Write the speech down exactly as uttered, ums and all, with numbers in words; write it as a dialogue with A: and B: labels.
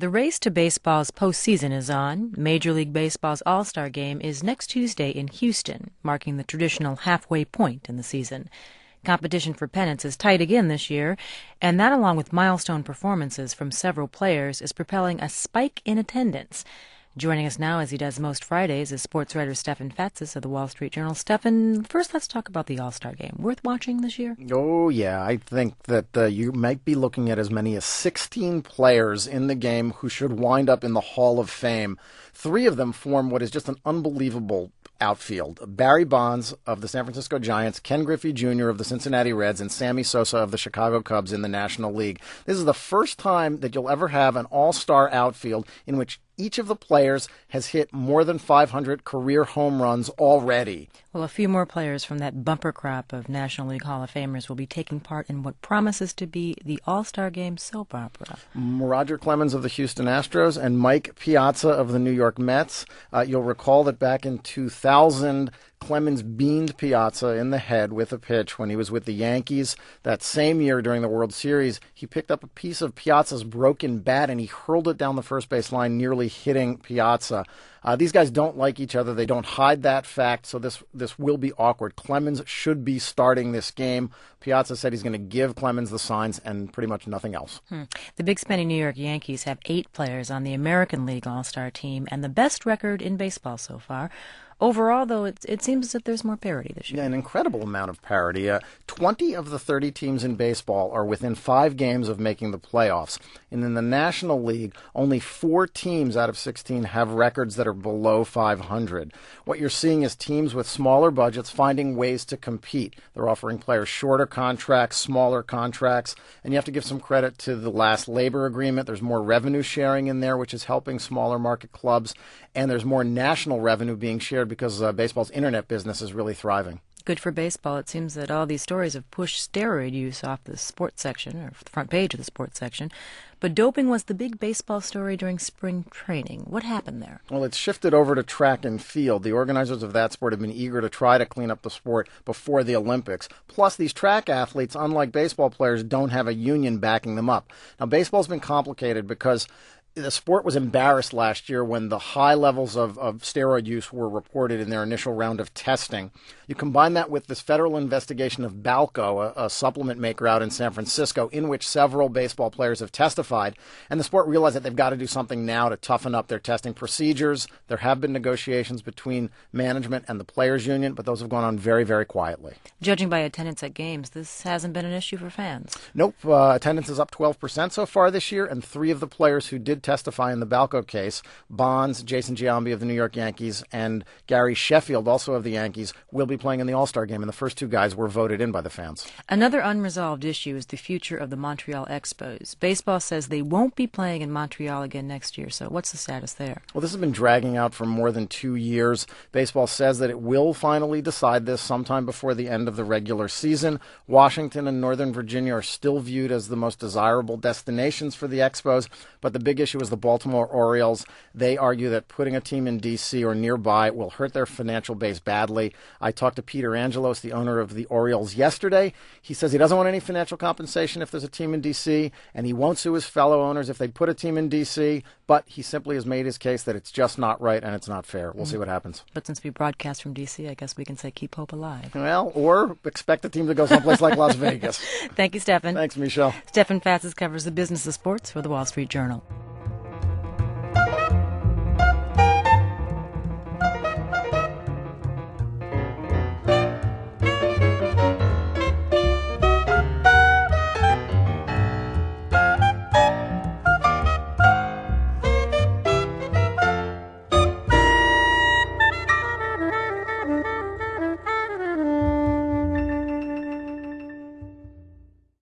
A: The race to baseball's postseason is on. Major League Baseball's All-Star Game is next Tuesday in Houston, marking the traditional halfway point in the season. Competition for pennants is tight again this year, and that, along with milestone performances from several players, is propelling a spike in attendance. Joining us now, as he does most Fridays, is sports writer Stefan Fatsis of the Wall Street Journal. Stefan, first let's talk about the All-Star Game. Worth watching this year?
B: Oh, yeah. I think that uh, you might be looking at as many as sixteen players in the game who should wind up in the Hall of Fame. Three of them form what is just an unbelievable outfield. Barry Bonds of the San Francisco Giants, Ken Griffey Junior of the Cincinnati Reds, and Sammy Sosa of the Chicago Cubs in the National League. This is the first time that you'll ever have an all-star outfield in which each of the players has hit more than five hundred career home runs already.
A: Well, a few more players from that bumper crop of National League Hall of Famers will be taking part in what promises to be the All-Star Game soap opera.
B: Roger Clemens of the Houston Astros and Mike Piazza of the New York Mets. Uh, you'll recall that back in two thousand, Clemens beamed Piazza in the head with a pitch when he was with the Yankees. That same year during the World Series, he picked up a piece of Piazza's broken bat and he hurled it down the first base line, nearly hitting Piazza. Uh, these guys don't like each other. They don't hide that fact, so this this will be awkward. Clemens should be starting this game. Piazza said he's going to give Clemens the signs and pretty much nothing else.
A: Hmm. The big spending New York Yankees have eight players on the American League All-Star team and the best record in baseball so far. Overall, though, it, it seems as if there's more parity this year.
B: Yeah, an incredible amount of parity. Uh, twenty of the thirty teams in baseball are within five games of making the playoffs. And in the National League, only four teams out of sixteen have records that are below five hundred. What you're seeing is teams with smaller budgets finding ways to compete. They're offering players shorter contracts, smaller contracts, and you have to give some credit to the last labor agreement. There's more revenue sharing in there, which is helping smaller market clubs, and there's more national revenue being shared because uh, baseball's internet business is really thriving.
A: Good for baseball. It seems that all these stories have pushed steroid use off the sports section, or the front page of the sports section. But doping was the big baseball story during spring training. What happened there?
B: Well, it's shifted over to track and field. The organizers of that sport have been eager to try to clean up the sport before the Olympics. Plus, these track athletes, unlike baseball players, don't have a union backing them up. Now, baseball's been complicated because the sport was embarrassed last year when the high levels of, of steroid use were reported in their initial round of testing. You combine that with this federal investigation of Balco, a, a supplement maker out in San Francisco, in which several baseball players have testified, and the sport realized that they've got to do something now to toughen up their testing procedures. There have been negotiations between management and the players' union, but those have gone on very, very quietly.
A: Judging by attendance at games, this hasn't been an issue for fans.
B: Nope. Uh, attendance is up twelve percent so far this year, and three of the players who did testify in the Balco case, Bonds, Jason Giambi of the New York Yankees, and Gary Sheffield, also of the Yankees, will be playing in the All-Star Game, and the first two guys were voted in by the fans.
A: Another unresolved issue is the future of the Montreal Expos. Baseball says they won't be playing in Montreal again next year, so what's the status there?
B: Well, this has been dragging out for more than two years. Baseball says that it will finally decide this sometime before the end of the regular season. Washington and Northern Virginia are still viewed as the most desirable destinations for the Expos, but the big issue is the Baltimore Orioles. They argue that putting a team in D C or nearby will hurt their financial base badly. I talked to Peter Angelos, the owner of the Orioles, yesterday. He says he doesn't want any financial compensation if there's a team in D C, and he won't sue his fellow owners if they put a team in D C, but he simply has made his case that it's just not right and it's not fair. We'll mm-hmm. see what happens.
A: But since we broadcast from D C, I guess we can say keep hope alive.
B: Well, or expect the team to go someplace like Las Vegas.
A: Thank you, Stefan.
B: Thanks, Michelle.
A: Stefan Fatsis covers the business of sports for the Wall Street Journal.